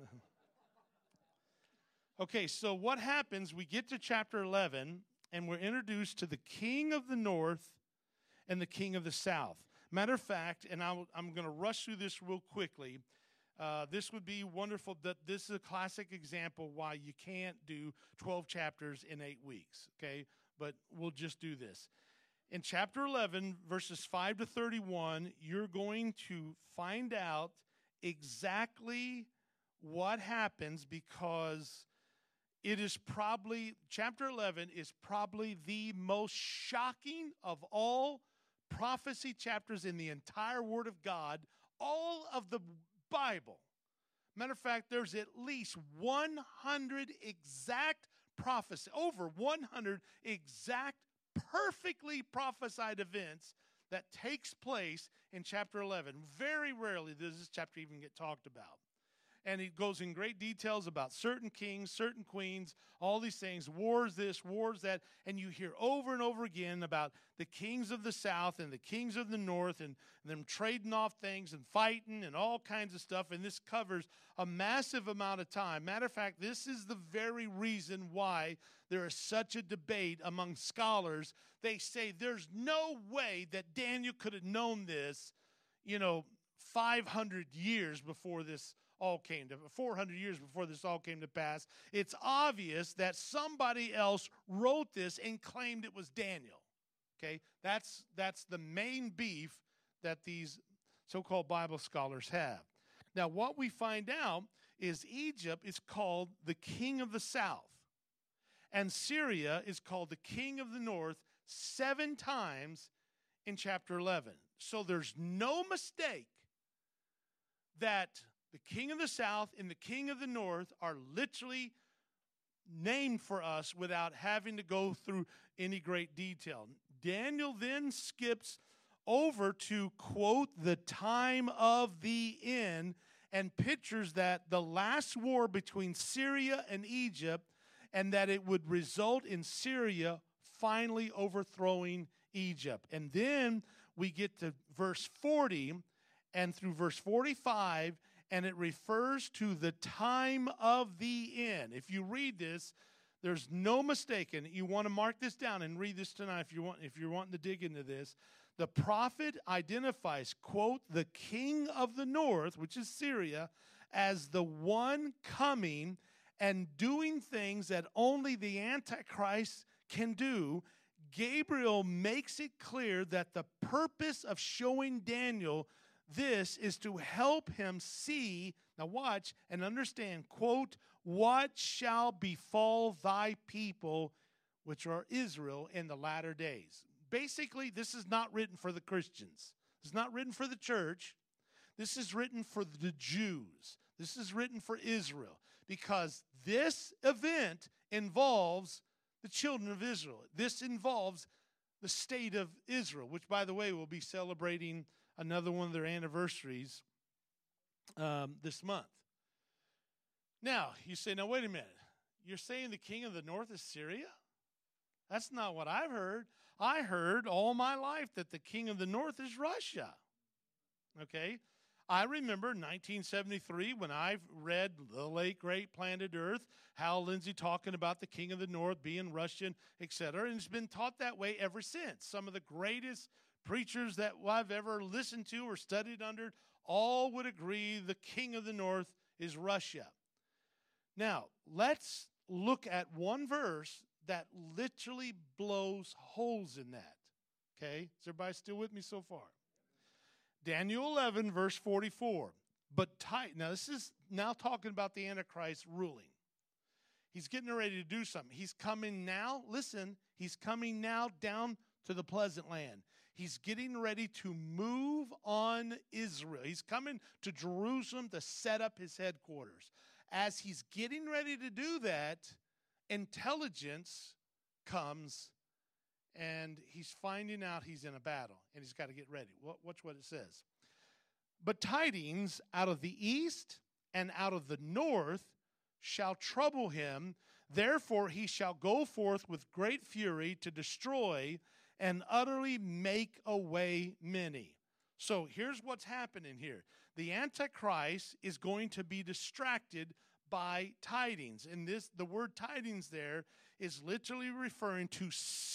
Okay, so what happens, we get to chapter 11, and we're introduced to the king of the north and the king of the south. Matter of fact, and I'm going to rush through this real quickly, This would be wonderful. This is a classic example why you can't do 12 chapters in 8 weeks, okay? But we'll just do this. In chapter 11, verses 5 to 31, you're going to find out exactly what happens, because it is probably, chapter 11 is probably the most shocking of all prophecy chapters in the entire Word of God, all of the Bible. Matter of fact, there's at least 100 exact prophecy, over 100 exact, perfectly prophesied events that takes place in chapter 11. Very rarely does this chapter even get talked about. And it goes in great details about certain kings, certain queens, all these things, wars this, wars that. And you hear over and over again about the kings of the south and the kings of the north and them trading off things and fighting and all kinds of stuff. And this covers a massive amount of time. Matter of fact, this is the very reason why there is such a debate among scholars. They say there's no way that Daniel could have known this, 500 years before this all came to 400 years before this all came to pass. It's obvious that somebody else wrote this and claimed it was Daniel. Okay, that's the main beef that these so-called Bible scholars have. Now, what we find out is Egypt is called the king of the south, and Syria is called the king of the north 7 times in chapter 11. So there's no mistake that the king of the south and the king of the north are literally named for us without having to go through any great detail. Daniel then skips over to quote the time of the end and pictures that the last war between Syria and Egypt, and that it would result in Syria finally overthrowing Egypt. And then we get to verse 40 and through verse 45, and it refers to the time of the end. If you read this, there's no mistaking. You want to mark this down and read this tonight if you're wanting to dig into this. The prophet identifies, quote, the king of the north, which is Syria, as the one coming and doing things that only the Antichrist can do. Gabriel makes it clear that the purpose of showing Daniel this is to help him see, now watch, and understand, quote, what shall befall thy people, which are Israel, in the latter days. Basically, this is not written for the Christians. It's not written for the church. This is written for the Jews. This is written for Israel, because this event involves the children of Israel. This involves the state of Israel, which, by the way, will be celebrating another one of their anniversaries this month. Now, you say, now, wait a minute. You're saying the king of the north is Syria? That's not what I've heard. I heard all my life that the king of the north is Russia. Okay? I remember 1973 when I read The Late Great Planet Earth, Hal Lindsey talking about the king of the north being Russian, etc., and it's been taught that way ever since. Some of the greatest preachers that I've ever listened to or studied under all would agree the king of the north is Russia. Now, let's look at one verse that literally blows holes in that. Okay? Is everybody still with me so far? Daniel 11, verse 44. Now this is now talking about the Antichrist ruling. He's getting ready to do something. He's coming now, listen, he's coming now down to the pleasant land. He's getting ready to move on Israel. He's coming to Jerusalem to set up his headquarters. As he's getting ready to do that, intelligence comes, and he's finding out he's in a battle, and he's got to get ready. Watch what it says. But tidings out of the east and out of the north shall trouble him. Therefore he shall go forth with great fury to destroy and utterly make away many. So here's what's happening here. The Antichrist is going to be distracted by tidings. And the word tidings there is literally referring to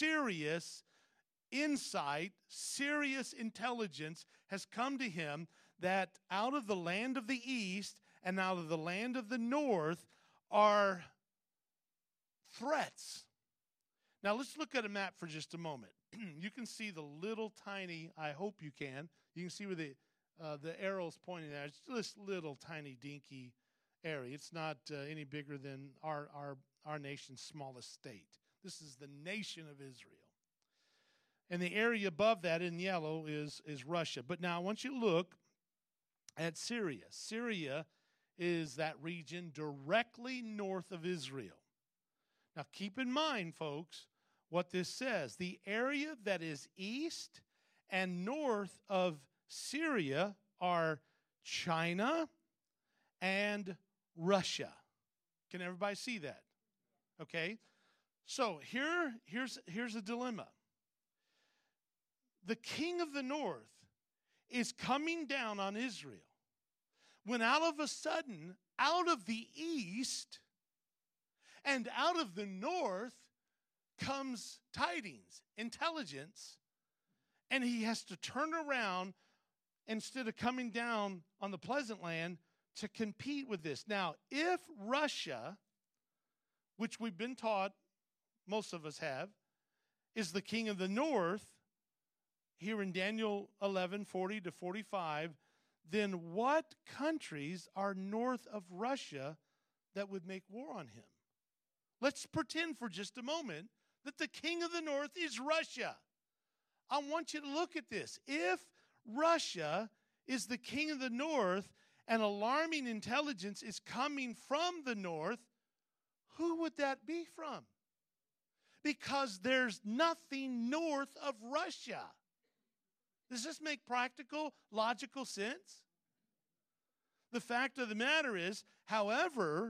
serious insight, serious intelligence has come to him that out of the land of the east and out of the land of the north are threats. Now let's look at a map for just a moment. You can see the little tiny, I hope you can see where the arrow's pointing at. It's this little tiny dinky area. It's not any bigger than our nation's smallest state. This is the nation of Israel. And the area above that in yellow is Russia. But now I want you to look at Syria. Syria is that region directly north of Israel. Now keep in mind, folks, what this says. The area that is east and north of Syria are China and Russia. Can everybody see that? Okay. So here's a dilemma. The king of the north is coming down on Israel when out of a sudden, out of the east and out of the north comes tidings, intelligence, and he has to turn around instead of coming down on the pleasant land to compete with this. Now, if Russia, which we've been taught, most of us have, is the king of the north, here in Daniel 11:40 to 45, then what countries are north of Russia that would make war on him? Let's pretend for just a moment that the king of the north is Russia. I want you to look at this. If Russia is the king of the north and alarming intelligence is coming from the north, who would that be from? Because there's nothing north of Russia. Does this make practical, logical sense? The fact of the matter is, however,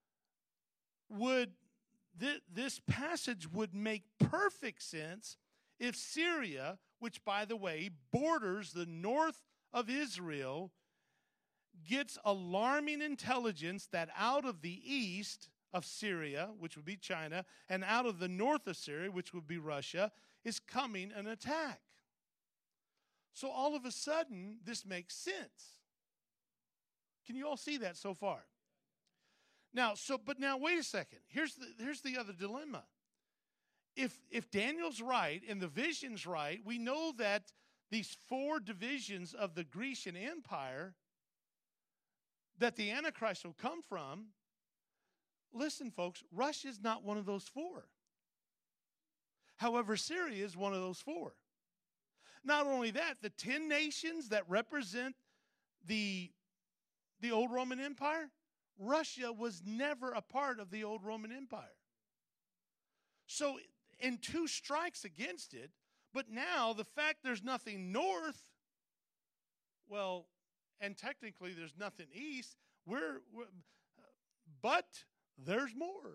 this passage would make perfect sense if Syria, which, by the way, borders the north of Israel, gets alarming intelligence that out of the east of Syria, which would be China, and out of the north of Syria, which would be Russia, is coming an attack. So all of a sudden, this makes sense. Can you all see that so far? Now, but now wait a second. Here's the other dilemma. If Daniel's right and the vision's right, we know that these 4 divisions of the Grecian Empire that the Antichrist will come from, listen, folks, Russia is not one of those 4. However, Syria is one of those 4. Not only that, the 10 nations that represent the old Roman Empire, Russia was never a part of the old Roman Empire. So, in 2 strikes against it, but now the fact there's nothing north, well, and technically there's nothing east, but there's more.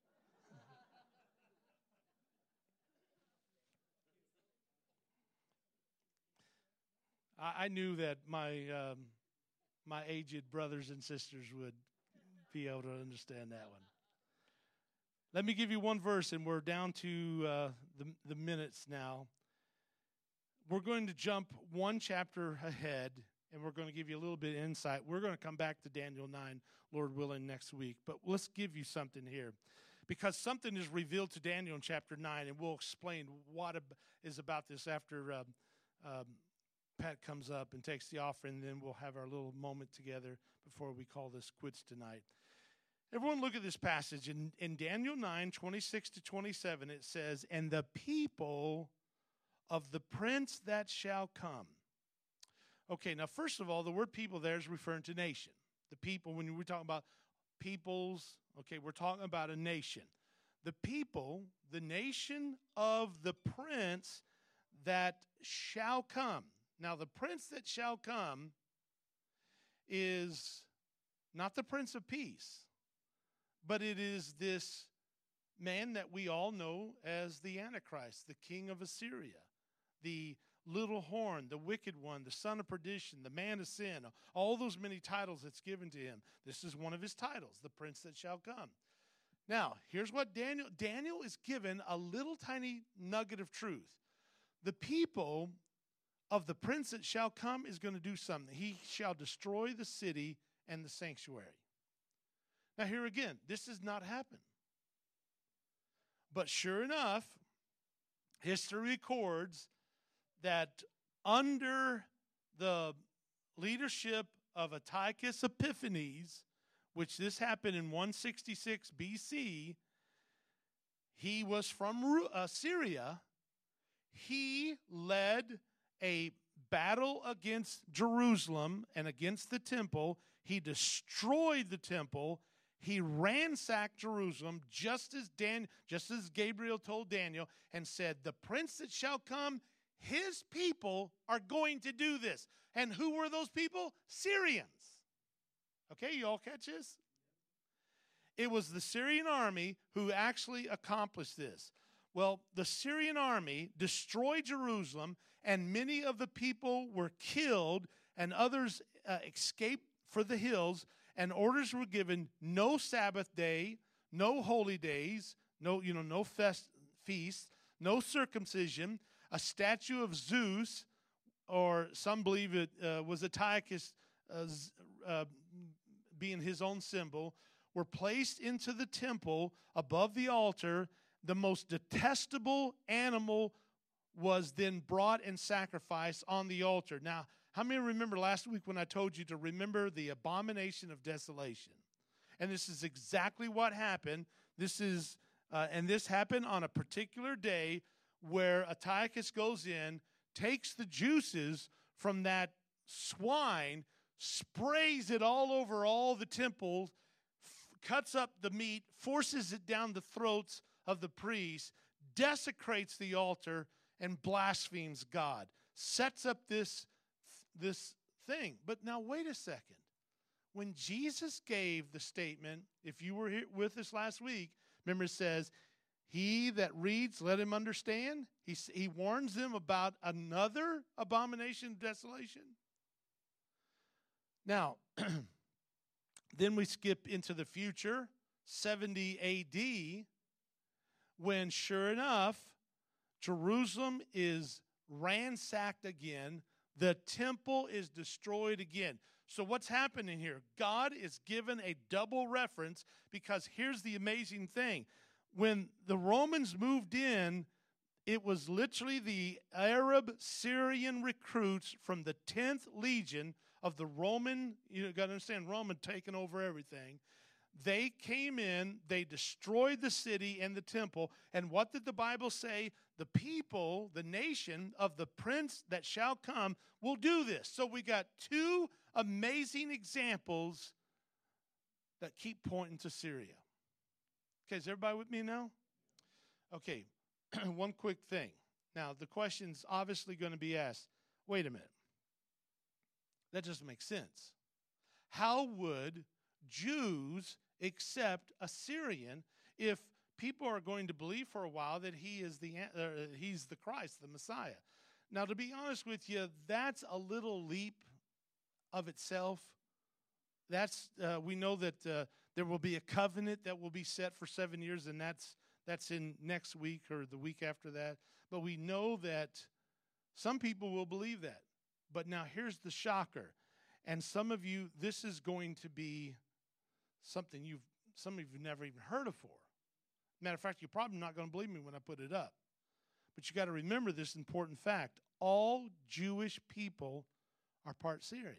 I knew that my aged brothers and sisters would be able to understand that one. Let me give you one verse, and we're down to the minutes now. We're going to jump one chapter ahead, and we're going to give you a little bit of insight. We're going to come back to Daniel 9, Lord willing, next week. But let's give you something here, because something is revealed to Daniel in chapter 9, and we'll explain what is about this after Pat comes up and takes the offering, and then we'll have our little moment together before we call this quits tonight. Everyone look at this passage. In Daniel 9, 26 to 27, it says, "And the people of the prince that shall come." Okay, now first of all, the word people there is referring to nation. The people, when we're talking about peoples, okay, we're talking about a nation. The people, the nation of the prince that shall come. Now, the prince that shall come is not the Prince of Peace, but it is this man that we all know as the Antichrist, the king of Assyria, the little horn, the wicked one, the son of perdition, the man of sin, all those many titles that's given to him. This is one of his titles, the prince that shall come. Now, here's what Daniel is given a little tiny nugget of truth. The people of the prince that shall come is going to do something. He shall destroy the city and the sanctuary. Now, here again, this has not happened. But sure enough, history records that under the leadership of Antiochus Epiphanes, which this happened in 166 BC, he was from Syria. He led a battle against Jerusalem and against the temple. He destroyed the temple. He ransacked Jerusalem, just as Gabriel told Daniel, and said, the prince that shall come, his people are going to do this. And who were those people? Syrians. Okay, you all catch this? It was the Syrian army who actually accomplished this. Well, the Syrian army destroyed Jerusalem, and many of the people were killed, and others escaped for the hills, and orders were given: no Sabbath day, no holy days, no feasts, no circumcision, a statue of Zeus, or some believe it was Antiochus being his own symbol, were placed into the temple above the altar. The most detestable animal was then brought and sacrificed on the altar. Now, how many remember last week when I told you to remember the abomination of desolation? And this is exactly what happened. This happened on a particular day where Antiochus goes in, takes the juices from that swine, sprays it all over all the temples, cuts up the meat, forces it down the throats of the priests, desecrates the altar, and blasphemes God. Sets up this thing. But now wait a second. When Jesus gave the statement, if you were here with us last week, remember it says, he that reads, let him understand. He warns them about another abomination of desolation. Now, then we skip into the future, 70 A.D., when sure enough, Jerusalem is ransacked again. The temple is destroyed again. So what's happening here? God is given a double reference, because here's the amazing thing. When the Romans moved in, it was literally the Arab Syrian recruits from the 10th Legion of the Roman, you got to understand, Roman taking over everything. They came in, they destroyed the city and the temple, and what did the Bible say? The people, the nation of the prince that shall come will do this. So we got two amazing examples that keep pointing to Syria. Okay, is everybody with me now? Okay, one quick thing. Now, the question's obviously going to be asked, wait a minute. That doesn't make sense. How would Jews accept a Syrian if people are going to believe for a while that he's the Christ, the Messiah? Now, to be honest with you, that's a little leap of itself. We know that there will be a covenant that will be set for 7 years, and that's in next week or the week after that. But we know that some people will believe that. But now here's the shocker. And some of you, this is going to be something some of you never even heard of before. Matter of fact, you're probably not going to believe me when I put it up. But you got to remember this important fact. All Jewish people are part Syrian.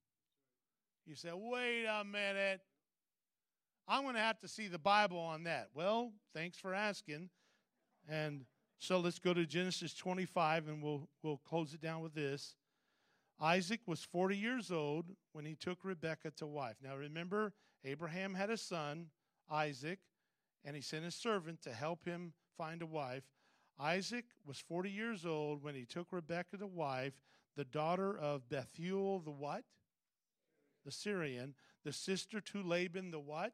You say, wait a minute. I'm going to have to see the Bible on that. Well, thanks for asking. And so let's go to Genesis 25, and we'll close it down with this. Isaac was 40 years old when he took Rebekah to wife. Now remember, Abraham had a son, Isaac, and he sent his servant to help him find a wife. Isaac was 40 years old when he took Rebekah to wife, the daughter of Bethuel the what? The Syrian, the sister to Laban the what?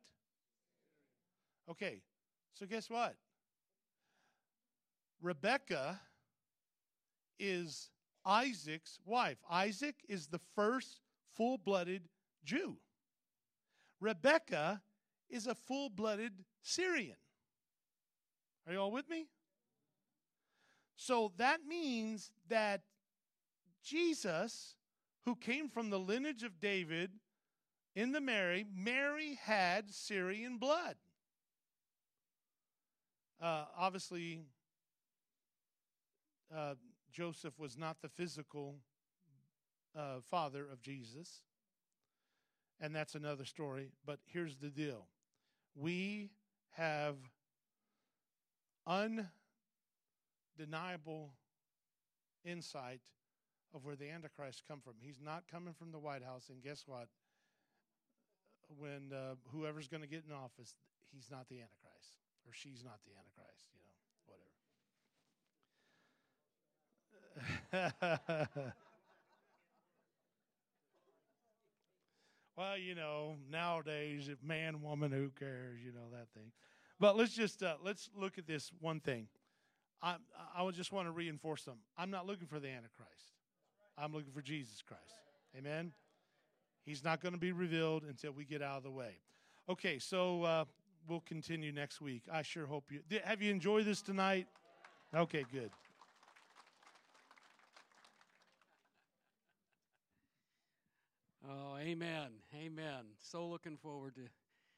Okay, so guess what? Rebekah is Isaac's wife. Isaac is the first full-blooded Jew. Rebekah is a full-blooded Syrian. Are you all with me? So that means that Jesus, who came from the lineage of David in the Mary had Syrian blood. Obviously, Joseph was not the physical father of Jesus, and that's another story. But here's the deal. We have undeniable insight of where the Antichrist come from. He's not coming from the White House, and guess what? When whoever's going to get in office, he's not the Antichrist, or she's not the Antichrist, whatever. Well, nowadays, if man, woman, who cares, that thing. But let's look at this one thing. I would just want to reinforce something. I'm not looking for the Antichrist. I'm looking for Jesus Christ. Amen? He's not going to be revealed until we get out of the way. Okay, so we'll continue next week. I sure hope you... Have you enjoyed this tonight? Okay, good. Oh, amen. Amen. So looking forward to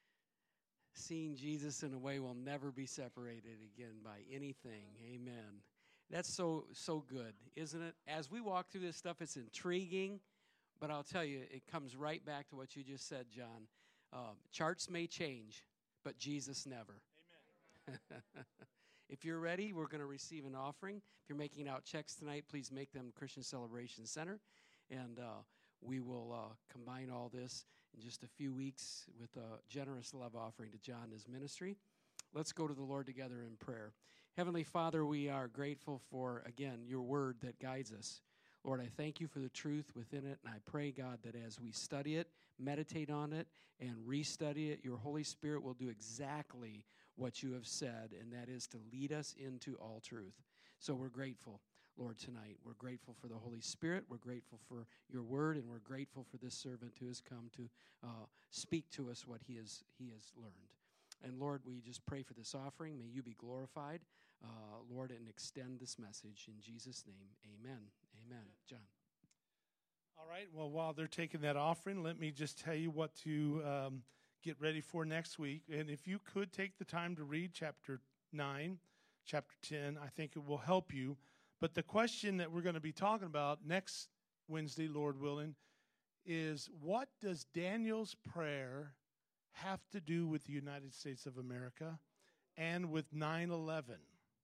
seeing Jesus in a way we'll never be separated again by anything. Amen. That's so good, isn't it? As we walk through this stuff, it's intriguing, but I'll tell you, it comes right back to what you just said, John. Charts may change, but Jesus never. Amen. If you're ready, we're going to receive an offering. If you're making out checks tonight, please make them Christian Celebration Center, and we will combine all this in just a few weeks with a generous love offering to John and his ministry. Let's go to the Lord together in prayer. Heavenly Father, we are grateful for, again, your word that guides us. Lord, I thank you for the truth within it, and I pray, God, that as we study it, meditate on it, and restudy it, your Holy Spirit will do exactly what you have said, and that is to lead us into all truth. So we're grateful, Lord, tonight. We're grateful for the Holy Spirit. We're grateful for your word, and we're grateful for this servant who has come to speak to us what he has learned. And Lord, we just pray for this offering. May you be glorified, Lord, and extend this message. In Jesus' name, amen. Amen. John. All right. Well, while they're taking that offering, let me just tell you what to get ready for next week. And if you could take the time to read chapter 9, chapter 10, I think it will help you. But the question that we're going to be talking about next Wednesday, Lord willing, is what does Daniel's prayer have to do with the United States of America and with 9/11?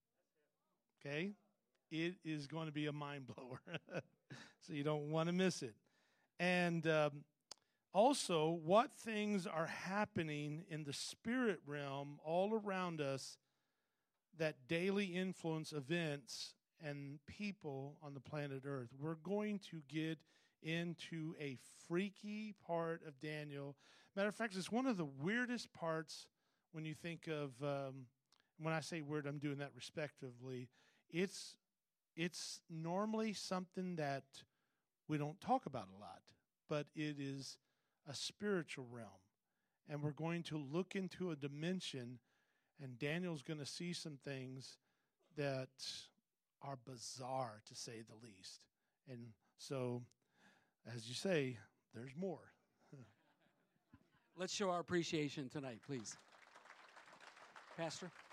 Okay? It is going to be a mind blower. So you don't want to miss it. And also, what things are happening in the spirit realm all around us that daily influence events and people on the planet Earth. We're going to get into a freaky part of Daniel. Matter of fact, it's one of the weirdest parts when you think of, when I say weird, I'm doing that respectively. It's normally something that we don't talk about a lot, but it is a spiritual realm. And we're going to look into a dimension, and Daniel's going to see some things that are bizarre, to say the least. And so, as you say, there's more. Let's show our appreciation tonight, please. Pastor?